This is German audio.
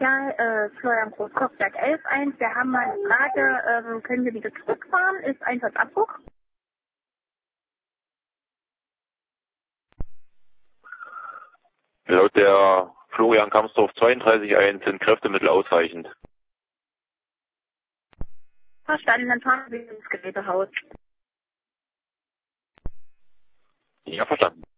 Ja, Florian Großkopfberg 11.1. Wir haben mal eine Frage, können Sie wieder zurückfahren? Ist Einsatzabdruck? Laut der Florian Kamsdorf 32.1 sind Kräftemittel ausreichend. Verstanden, dann fahren Sie ins Gerätehaus. Ja, verstanden.